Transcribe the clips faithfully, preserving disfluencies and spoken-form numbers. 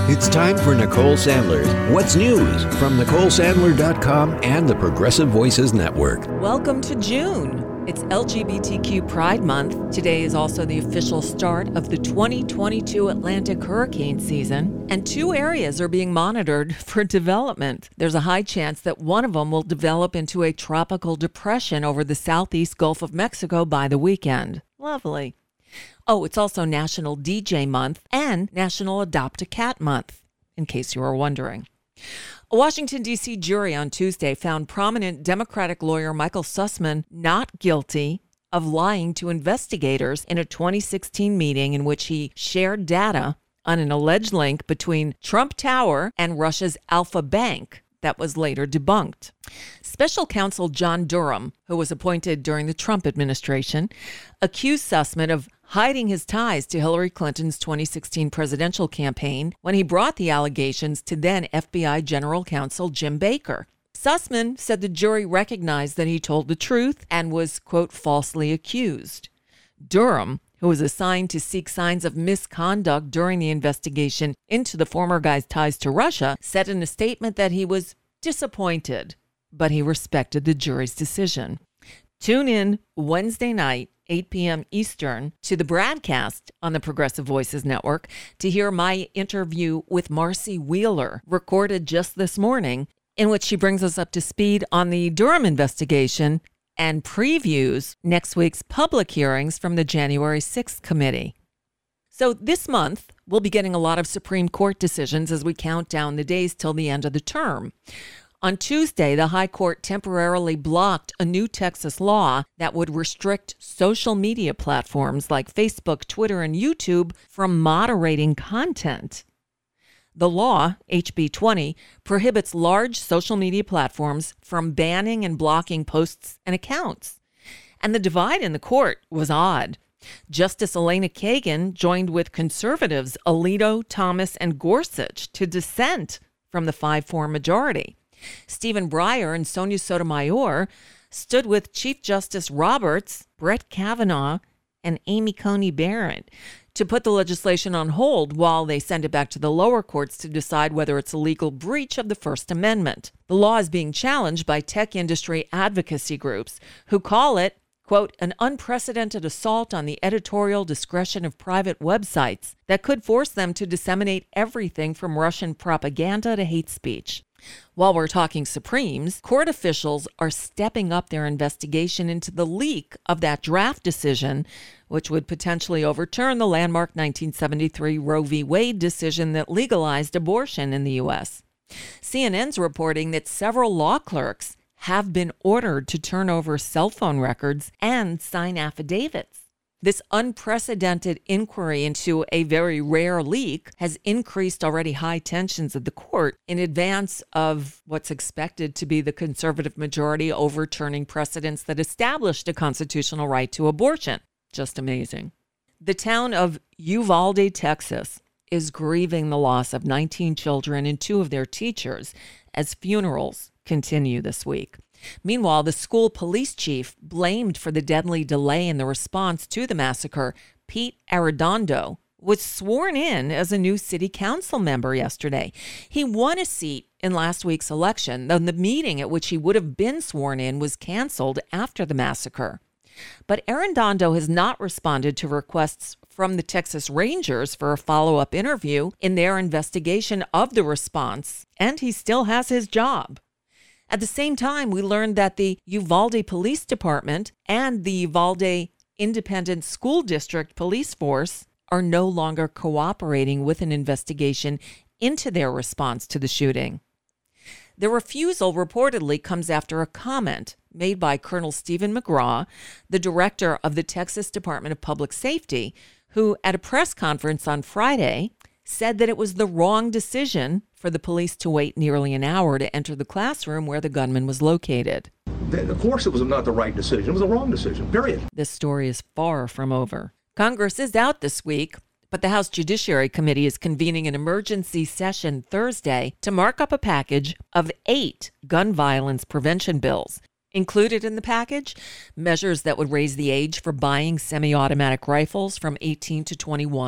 It's time for Nicole Sandler's What's News from Nicole Sandler dot com and the Progressive Voices Network. Welcome to June. It's L G B T Q Pride Month. Today is also the official start of the twenty twenty-two Atlantic hurricane season, and two areas are being monitored for development. There's a high chance that one of them will develop into a tropical depression over the southeast Gulf of Mexico by the weekend. Lovely. Oh, it's also National D J Month and National Adopt a Cat Month, in case you were wondering. A Washington, D C jury on Tuesday found prominent Democratic lawyer Michael Sussman not guilty of lying to investigators in a twenty sixteen meeting in which he shared data on an alleged link between Trump Tower and Russia's Alfa Bank that was later debunked. Special counsel John Durham, who was appointed during the Trump administration, accused Sussman of hiding his ties to Hillary Clinton's twenty sixteen presidential campaign when he brought the allegations to then F B I General Counsel Jim Baker. Sussman said the jury recognized that he told the truth and was, quote, falsely accused. Durham, who was assigned to seek signs of misconduct during the investigation into the former guy's ties to Russia, said in a statement that he was disappointed, but he respected the jury's decision. Tune in Wednesday night, eight p.m. Eastern, to the broadcast on the Progressive Voices Network to hear my interview with Marcy Wheeler, recorded just this morning, in which she brings us up to speed on the Durham investigation and previews next week's public hearings from the January sixth committee. So this month, we'll be getting a lot of Supreme Court decisions as we count down the days till the end of the term. On Tuesday, the High Court temporarily blocked a new Texas law that would restrict social media platforms like Facebook, Twitter, and YouTube from moderating content. The law, H B twenty, prohibits large social media platforms from banning and blocking posts and accounts. And the divide in the court was odd. Justice Elena Kagan joined with conservatives Alito, Thomas, and Gorsuch to dissent from the five four majority. Stephen Breyer and Sonia Sotomayor stood with Chief Justice Roberts, Brett Kavanaugh, and Amy Coney Barrett to put the legislation on hold while they send it back to the lower courts to decide whether it's a legal breach of the First Amendment. The law is being challenged by tech industry advocacy groups who call it, quote, an unprecedented assault on the editorial discretion of private websites that could force them to disseminate everything from Russian propaganda to hate speech. While we're talking Supremes, court officials are stepping up their investigation into the leak of that draft decision, which would potentially overturn the landmark nineteen seventy-three Roe v. Wade decision that legalized abortion in the U S. C N N's reporting that several law clerks have been ordered to turn over cell phone records and sign affidavits. This unprecedented inquiry into a very rare leak has increased already high tensions at the court in advance of what's expected to be the conservative majority overturning precedents that established a constitutional right to abortion. Just amazing. The town of Uvalde, Texas, is grieving the loss of nineteen children and two of their teachers as funerals continue this week. Meanwhile, the school police chief blamed for the deadly delay in the response to the massacre, Pete Arredondo, was sworn in as a new city council member yesterday. He won a seat in last week's election, though the meeting at which he would have been sworn in was canceled after the massacre. But Arredondo has not responded to requests from the Texas Rangers for a follow-up interview in their investigation of the response, and he still has his job. At the same time, we learned that the Uvalde Police Department and the Uvalde Independent School District Police Force are no longer cooperating with an investigation into their response to the shooting. The refusal reportedly comes after a comment made by Colonel Stephen McGraw, the director of the Texas Department of Public Safety, who at a press conference on Friday said that it was the wrong decision for the police to wait nearly an hour to enter the classroom where the gunman was located. Of course it was not the right decision. It was the wrong decision, period. This story is far from over. Congress is out this week, but the House Judiciary Committee is convening an emergency session Thursday to mark up a package of eight gun violence prevention bills. Included in the package, measures that would raise the age for buying semi-automatic rifles from eighteen to twenty-one,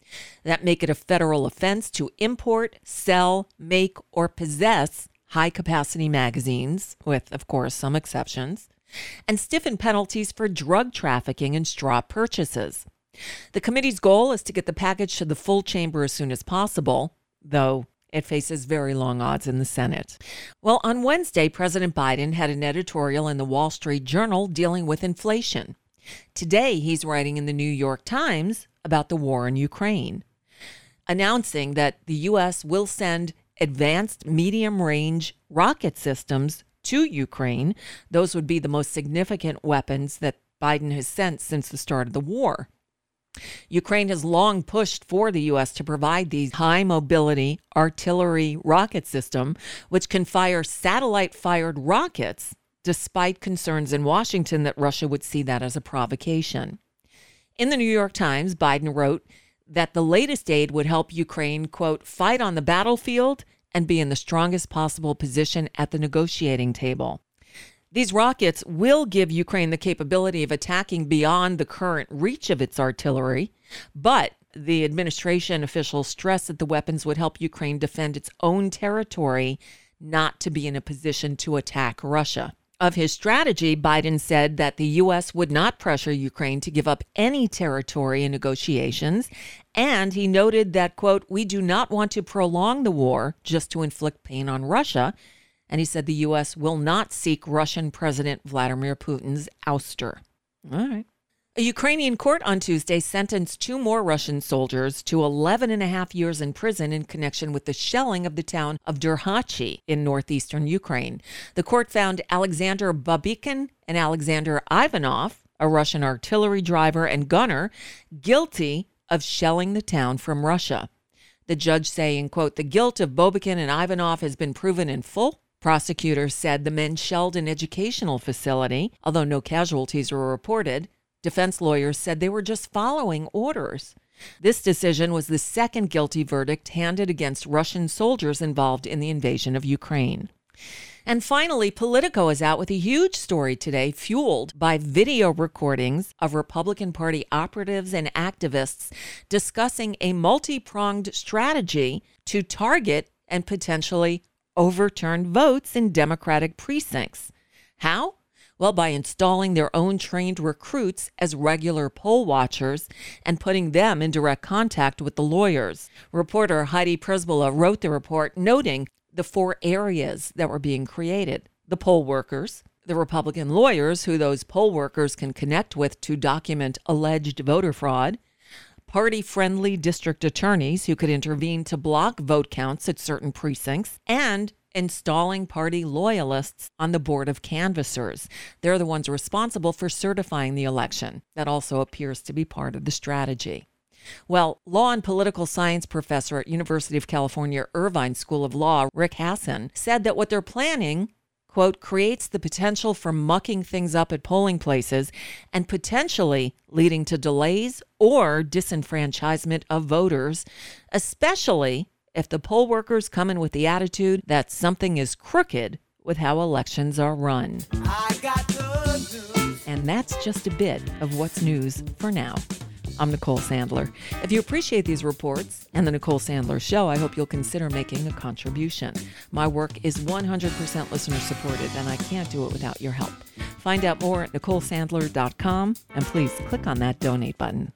that make it a federal offense to import, sell, make, or possess high-capacity magazines, with, of course, some exceptions, and stiffen penalties for drug trafficking and straw purchases. The committee's goal is to get the package to the full chamber as soon as possible, though it faces very long odds in the Senate. Well, on Wednesday, President Biden had an editorial in the Wall Street Journal dealing with inflation. Today, he's writing in the New York Times about the war in Ukraine, announcing that the U S will send advanced medium-range rocket systems to Ukraine. Those would be the most significant weapons that Biden has sent since the start of the war. Ukraine has long pushed for the U S to provide these high-mobility artillery rocket system, which can fire satellite-fired rockets, despite concerns in Washington that Russia would see that as a provocation. In the New York Times, Biden wrote that the latest aid would help Ukraine, quote, fight on the battlefield and be in the strongest possible position at the negotiating table. These rockets will give Ukraine the capability of attacking beyond the current reach of its artillery, but the administration officials stress that the weapons would help Ukraine defend its own territory, not to be in a position to attack Russia. Of his strategy, Biden said that the U S would not pressure Ukraine to give up any territory in negotiations, and he noted that, quote, we do not want to prolong the war just to inflict pain on Russia. And he said the U S will not seek Russian President Vladimir Putin's ouster. All right. A Ukrainian court on Tuesday sentenced two more Russian soldiers to eleven and a half years in prison in connection with the shelling of the town of Derhachi in northeastern Ukraine. The court found Alexander Babikin and Alexander Ivanov, a Russian artillery driver and gunner, guilty of shelling the town from Russia. The judge saying, quote, the guilt of Babikin and Ivanov has been proven in full. Prosecutors said the men shelled an educational facility, although no casualties were reported. Defense lawyers said they were just following orders. This decision was the second guilty verdict handed against Russian soldiers involved in the invasion of Ukraine. And finally, Politico is out with a huge story today, fueled by video recordings of Republican Party operatives and activists discussing a multi-pronged strategy to target and potentially overturn votes in Democratic precincts. How? Well, by installing their own trained recruits as regular poll watchers and putting them in direct contact with the lawyers. Reporter Heidi Przybyla wrote the report, noting the four areas that were being created: the poll workers, the Republican lawyers who those poll workers can connect with to document alleged voter fraud, party-friendly district attorneys who could intervene to block vote counts at certain precincts, and installing party loyalists on the board of canvassers. They're the ones responsible for certifying the election. That also appears to be part of the strategy. Well, law and political science professor at University of California, Irvine School of Law, Rick Hasson, said that what they're planning, quote, creates the potential for mucking things up at polling places and potentially leading to delays or disenfranchisement of voters, especially if the poll workers come in with the attitude that something is crooked with how elections are run. I got good news. And that's just a bit of what's news for now. I'm Nicole Sandler. If you appreciate these reports and the Nicole Sandler Show, I hope you'll consider making a contribution. My work is one hundred percent listener supported, and I can't do it without your help. Find out more at nicole sandler dot com, and please click on that donate button.